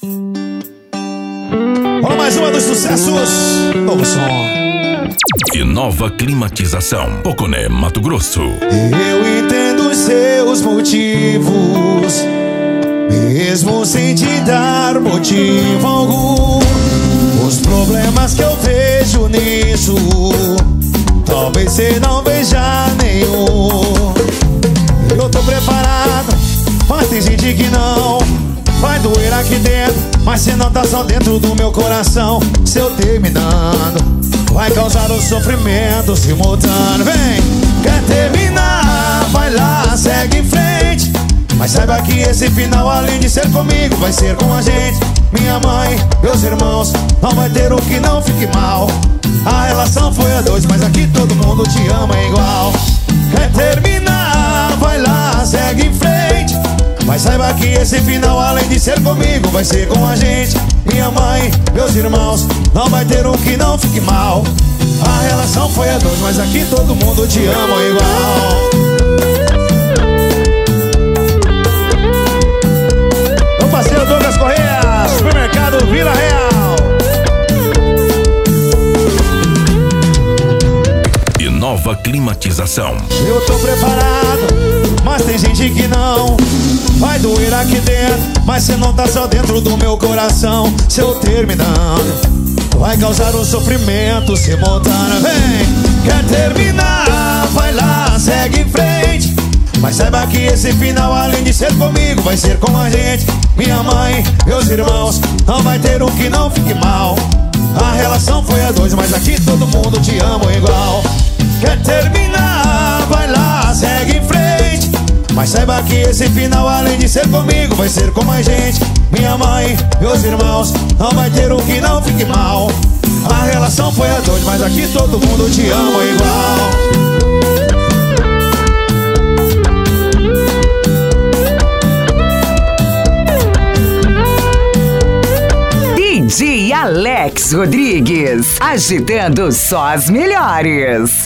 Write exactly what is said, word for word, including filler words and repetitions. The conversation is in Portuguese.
Olha mais uma dos sucessos. Novo som. E nova climatização. Poconé, Mato Grosso. Eu entendo os seus motivos, mesmo sem te dar motivo algum. Os problemas que eu vejo nisso, talvez você não veja nenhum. Eu tô preparado, mas tem gente que não. Vai doer aqui dentro, mas cê não tá só dentro do meu coração. Se eu terminando, vai causar um sofrimento simultâneo. Vem, quer terminar, vai lá, segue em frente. Mas saiba que esse final, além de ser comigo, vai ser com a gente. Minha mãe, meus irmãos, não vai ter um que não fique mal. A relação foi a dois, mas aqui todo mundo te ama igual. Quer terminar, vai lá, segue em frente. Mas saiba que esse final, além de ser comigo, vai ser com a gente. Minha mãe, meus irmãos, não vai ter um que não fique mal. A relação foi a dois, mas aqui todo mundo te ama igual. Meu parceiro Douglas Correia, Supermercado Vila Real. E nova climatização. Eu tô preparado, mas tem gente que não. Vai doer aqui dentro, mas cê não tá só dentro do meu coração. Se eu terminando, vai causar um sofrimento simultâneo. Vem, quer terminar, vai lá, segue em frente. Mas saiba que esse final, além de ser comigo, vai ser com a gente. Minha mãe, meus irmãos, não vai ter um que não fique mal. A relação foi a dois, mas aqui todo mundo te ama igual. Quer terminar, vai lá, segue em frente. Mas saiba que esse final, além de ser comigo, vai ser com a gente. Minha mãe, meus irmãos, não vai ter um que não fique mal. A relação foi a dois, mas aqui todo mundo te ama igual. D J Alex Rodrigues, agitando só as melhores.